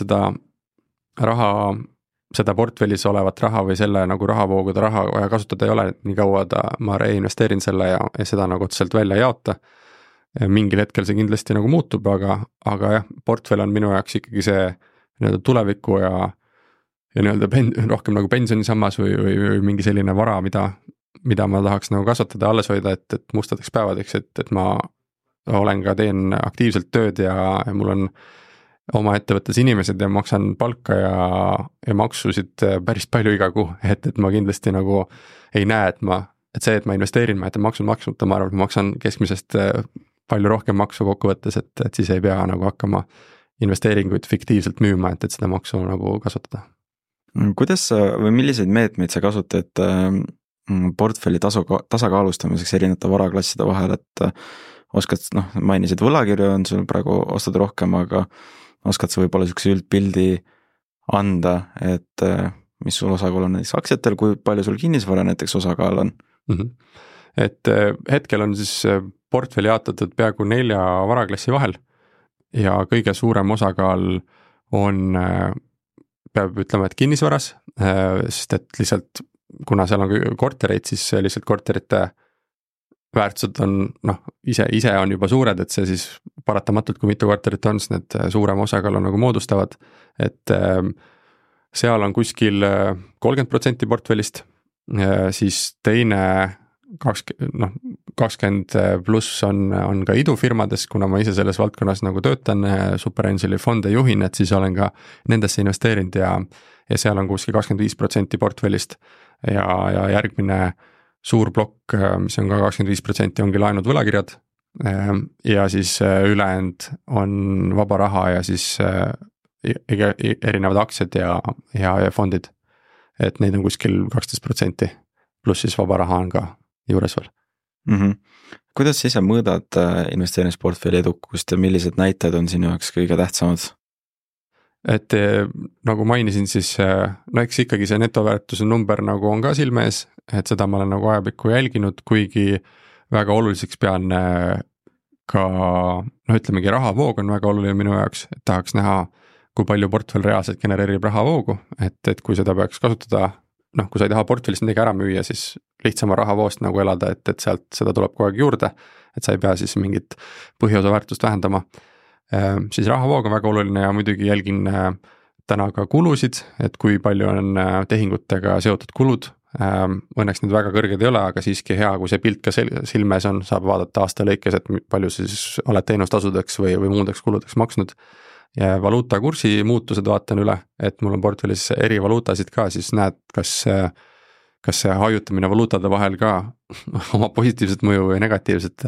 seda portfellis olevat raha või selle nagu rahavoogude raha vaja kasutada ei ole, nii kaua ma reinvesteerin selle ja seda nagu otseselt välja ei jaota. Mingil hetkel see kindlasti nagu muutub, aga jah, portfell on minu jaoks ikkagi see nii-öelda tuleviku ja nii-öelda rohkem nagu pensionisammas või mingi selline vara, mida ma tahaks nagu kasvatada ja alles hoida, et mustadeks päevadeks, et ma teen aktiivselt tööd ja mul on oma ettevõttes inimesed ja maksan palka ja maksusid päris palju iga kuu, et ma kindlasti nagu ei näe, et ma investeerin, ma jätan maksud maksmata, ma arvan, et ma maksan keskmisest palju rohkem maksu kokkuvõttes, et siis ei pea nagu hakkama investeeringuid fiktiivselt müüma, et seda maksu nagu kasvatada. Kuidas sa või milliseid meetmeid sa kasutad portfelli tasakaalustamiseks erinevate varaklasside vahel, et oskad, mainisid võlakirju on sul praegu ostad rohkem, aga oskad sa võib-olla niisuguse üldpildi anda, et mis sul osakaal on näiteks aktsiatel, kui palju sul kinnisvara näiteks osakaal on? Et hetkel on siis portfelli jaotatud peaaegu 4 varaklassi vahel ja kõige suurem osakaal on, peab ütlema, et kinnisvaras, sest et lihtsalt kuna seal on kortereid, siis lihtsalt korterite väärtused on, ise on juba suured, et see siis paratamatult, kui mitu korterit on, siis need suurem osakaal on nagu moodustavad, et seal on kuskil 30% portfellist, siis teine 20 pluss on ka idufirmades, kuna ma ise selles valdkonnas nagu töötan, SuperAngeli fonde juhin, et siis olen ka nendesse investeerinud ja seal on kuskil 25% portfellist ja järgmine suur plokk, mis on ka 25%, ongi laenud võlakirjad ja siis ülejäänud on vaba raha ja siis erinevad aktsiad ja fondid. Et neid on kuskil 12%, pluss siis vaba raha on ka juures veel. Kuidas sa ise mõõdad investeerimisportfelli edukust ja millised näitajad on sinu jaoks kõige tähtsamad? Et nagu mainisin, siis eks ikkagi see netoväärtuse number nagu on ka silme ees, et seda ma olen nagu ajapikku jälginud, kuigi väga oluliseks pean ka ütlemegi rahavoog on väga oluline minu jaoks, et tahaks näha, kui palju portfell reaalselt genereerib rahavoogu, et kui seda peaks kasutada, kui sa ei taha portfellist midagi ära müüa, siis lihtsama rahavoost nagu elada, et sealt seda tuleb kogu aeg juurde, et sa ei pea siis mingit põhiosa väärtust vähendama. Siis rahavoog on väga oluline ja muidugi jälgin täna ka kulusid, et kui palju on tehingutega seotud kulud. Õnneks need väga kõrged ei ole, aga siiski hea, kui see pilt ka silmes on, saab vaadata aasta lõikes, et palju siis oled teenustasudeks või muudeks kuludeks maksnud. Ja valuutakursi muutused vaatan üle, et mul on portfellis eri valuutasid ka, siis näed, kas see hajutamine valuutade vahel ka oma positiivset mõju või negatiivset,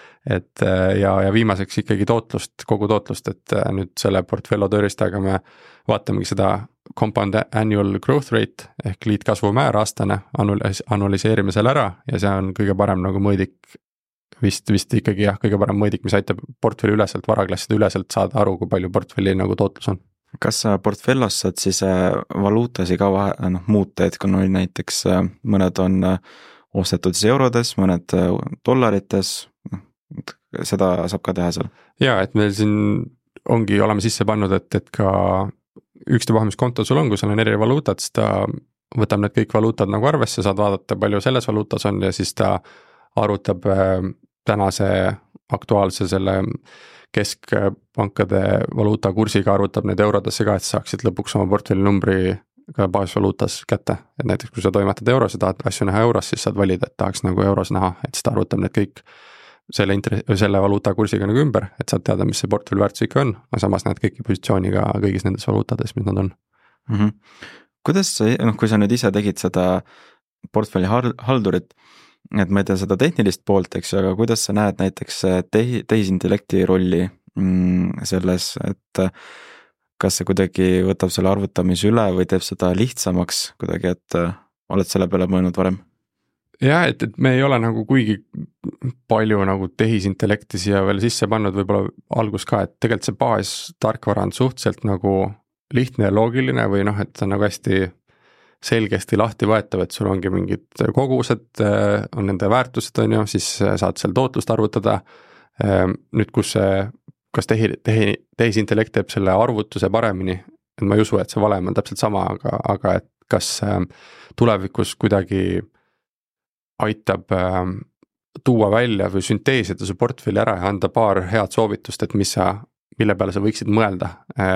ja viimaseks ikkagi kogu tootlust, et nüüd selle portfello tööristaga me vaatamegi seda compound annual growth rate ehk liitkasvu määr aastane, analyseerime selle ära ja see on kõige parem nagu mõõdik, vist ikkagi kõige parem mõõdik, mis aitab portfelli üleselt, varaklasside üleselt saada aru, kui palju portfelli nagu tootlus on. Kas sa portfellos saad siis valuutasi ka muuta, et kui näiteks mõned on ostetud siis eurodes, mõned dollarites, seda saab ka teha seal? Jaa, et meil siin oleme sisse pannud, et ka ükstapuha, mis konto sul on, kui sul on eri valuutad, siis ta võtab need kõik valuutad nagu arvesse, saad vaadata, palju selles valuutas on ja siis ta arvutab tänase aktuaalse selle keskpankade valuutakursiga arvutab need eurodesse ka, et saaksid lõpuks oma portfelli numbri ka baasvaluutas kätte. Et näiteks kui sa toimetad euros ja tahad asju näha euros, siis saad valida, et tahaks nagu euros näha, et siis ta arvutab need kõik selle valuutakursiga nagu ümber, et saad teada, mis see portfelli väärtus ikka on, aga samas näed kõiki positsiooniga kõigis nendes valuutades, mis nad on. Kuidas sa, kui sa nüüd ise tegid seda portfelli haldurit, et ma ei tea seda tehnilist poolt, eks, aga kuidas sa näed näiteks tehisintellekti rolli selles, et kas see kuidagi võtab selle arvutamise üle või teeb seda lihtsamaks kuidagi, et oled selle peale mõelnud varem? Jah, et me ei ole nagu kuigi palju nagu tehisintellekti siia veel sisse pannud, võib-olla algus ka, et tegelikult see baas tarkvara on suhteliselt nagu lihtne ja loogiline või et see on nagu hästi selgesti lahti võetav, et sul ongi mingid kogused, on nende väärtused, siis saad seal tootlust arvutada. Nüüd, kas tehisintellekt teeb selle arvutuse paremini, et ma ei usu, et see valem on täpselt sama, aga et kas tulevikus kuidagi aitab tuua välja või sünteesida su portfelli ära ja anda paar head soovitust, et mille peale sa võiksid mõelda.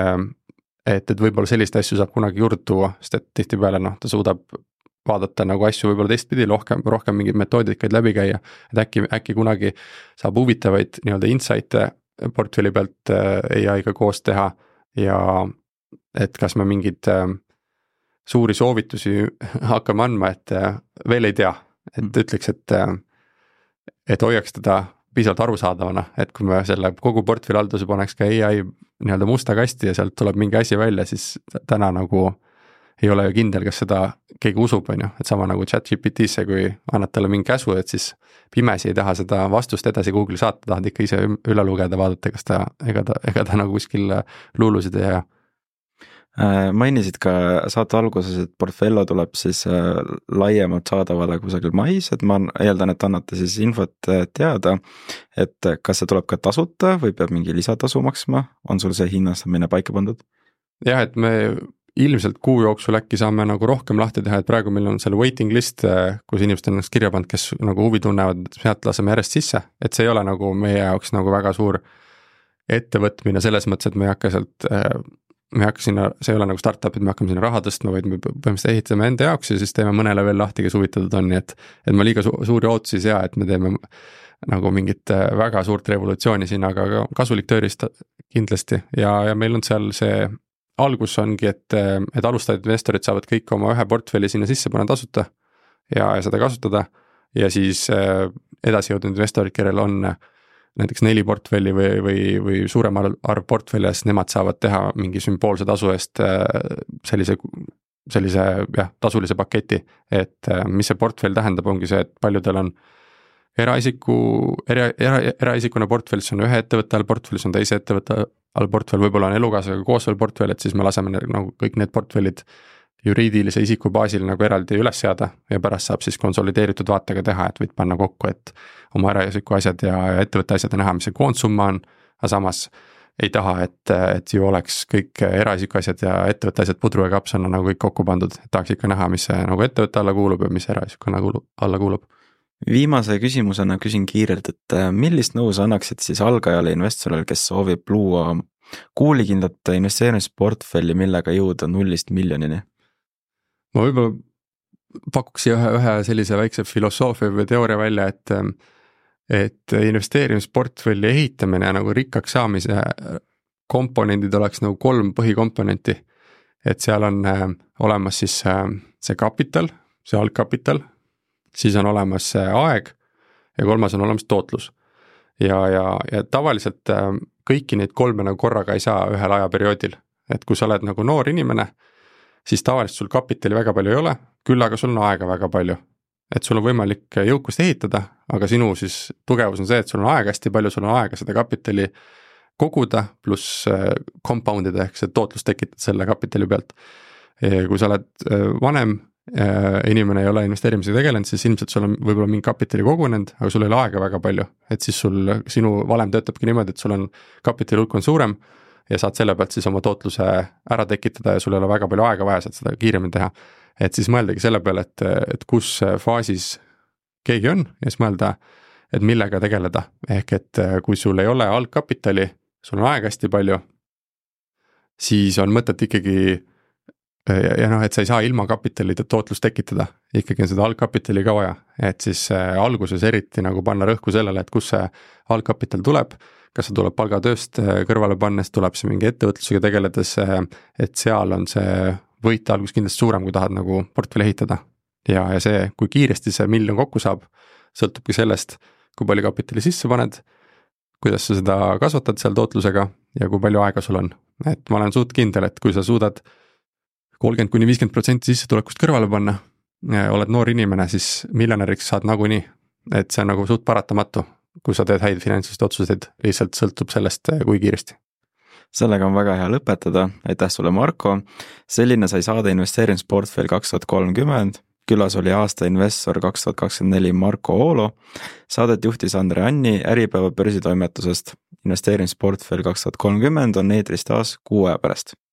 Et võib-olla sellist asju saab kunagi juurde tuua, sest et tihtipeale ta suudab vaadata nagu asju võib-olla teistpidi, rohkem mingeid metoodikaid läbi käia, et äkki kunagi saab huvitavaid insight'e portfelli pealt AI-ga koos teha ja et kas me mingid suuri soovitusi hakkame andma, et veel ei tea, et ütleks, et hoiaks teda piisavalt arusaadavana, et kui me selle kogu portfelli halduse paneks ka AI musta kasti ja sealt tuleb mingi asi välja, siis täna nagu ei ole ju kindel, kas seda keegi usub, et sama nagu ChatGPT-sse, kui annad talle mingi käsu, et siis pimesi ei taha seda vastust edasi Google'i saata, tahad ikka ise üle lugeda, vaadata, kas ega ta nagu kuskil luulusid ei hea. Mainisid ka saate alguses, et portfello tuleb siis laiemalt saadavale kusagil mais, et ma eeldan, et annate siis infot teada, et kas see tuleb ka tasuta või peab mingi lisatasu maksma, on sul see hinnastamine paika pandud? Jah, et me ilmselt kuu jooksul äkki saame nagu rohkem lahti teha, et praegu meil on selle waiting list, kus inimesed on ennast kirja pannud, kes nagu huvi tunnevad, sealt laseme järjest sisse, et see ei ole nagu meie jaoks nagu väga suur ettevõtmine selles mõttes, et me ei hakka sealt see ei ole nagu startup, et me hakkame sinna raha tõstma, vaid me põhimõtteliselt ehitame enda jaoks ja siis teeme mõnele veel lahti, kes huvitatud on, nii et ma liiga suuri ootusi ei sea, et me teeme nagu mingit väga suurt revolutsiooni siin, aga kasulik tööriist kindlasti ja meil on seal see algus ongi, et alustajad investorid saavad kõik oma ühe portfelli sinna sisse panna tasuta ja seda kasutada ja siis edasi jõudnud investorid, kellel on näiteks 4 portfelli või suurem arv portfelli, siis nemad saavad teha mingi sümboolse tasu eest sellise tasulise paketi, et mis see portfell tähendab, ongi see, et paljudel on eraisikuna portfell, siis on ühe ettevõtte all portfell, siis on teise ettevõtte all portfell, võib-olla on elukaasaga koos veel portfell, et siis me laseme nagu kõik need portfellid juriidilise isiku baasil nagu eraldi üles seada ja pärast saab siis konsolideeritud vaatega teha, et võid panna kokku, et oma eraisiku asjad ja ettevõtte asjad ja näha, mis see koondsumma on, aga samas ei taha, et ju oleks kõik eraisiku asjad ja ettevõtte asjad pudru ja kapsana nagu kõik kokku pandud, tahaks ikka näha, mis see nagu ettevõtte alla kuulub ja mis eraisiku alla kuulub. Viimase küsimusena küsin kiirelt, et millist nõu sa annaksid siis algajale investorile, kes soovib luua kuulikindlat investeerimisportfelli, millega jõuda 0 miljonini? Ma võib-olla pakuks ühe sellise väikse filosoofia või teooria välja, et investeerimisportfelli ehitamine nagu rikkaks saamise komponendid oleks nagu 3 põhikomponenti. Et seal on olemas siis see kapital, see algkapital, siis on olemas see aeg ja 3 on olemas tootlus. Ja tavaliselt kõiki neid 3 nagu korraga ei saa ühel ajaperioodil. Et kui sa oled nagu noor inimene, siis tavaliselt sul kapitali väga palju ei ole, küll aga sul on aega väga palju. Et sul on võimalik jõukust ehitada, aga sinu siis tugevus on see, et sul on aega hästi palju, sul on aega seda kapitali koguda, pluss compoundida ehk see tootlus tekitada selle kapitali pealt. Kui sa oled vanem inimene ei ole investeerimisega tegelenud, siis ilmselt sul on võib-olla mingi kapitali kogunenud, aga sul ei ole aega väga palju, et siis sinu valem töötabki niimoodi, et sul on kapitali hulk on suurem ja saad selle pealt siis oma tootluse ära tekitada ja sul ei ole väga palju aega vaja, saad seda kiiremini teha. Et siis mõeldagi selle peale, et kus faasis keegi on ja siis mõelda, et millega tegeleda. Ehk et kui sul ei ole algkapitali, sul on aega hästi palju, siis on mõtet ikkagi ja et sa ei saa ilma kapitalide tootlust tekitada, ikkagi on seda algkapitali ka vaja, et siis alguses eriti nagu panna rõhku sellele, et kus see algkapital tuleb, kas see tuleb palgatööst kõrvale pannes, tuleb see mingi ettevõtlusega tegeledes, et seal on see võit algus kindlasti suurem, kui tahad nagu portfelli ehitada. Ja see, kui kiiresti see miljon kokku saab, sõltubki sellest, kui palju kapitali sisse paned, kuidas sa seda kasvatad seal tootlusega ja kui palju aega sul on. Et ma olen suht kindel, et kui sa suudad 30-50% sissetulekust kõrvale panna, oled noor inimene, siis miljonäriks saad nagunii, et see on nagu suht paratamatu, kui sa teed häid finantsilist otsuseid, lihtsalt sõltub sellest, kui kiiresti. Sellega on väga hea lõpetada, aitäh sulle Marko, selline sai saade investeerimisportfell 2030, külas oli aasta investor 2024 Marko Oolo, saadet juhtis Andre Anni Äripäeva börsitoimetusest, investeerimisportfell 2030 on eetris taas 6 aja pärast.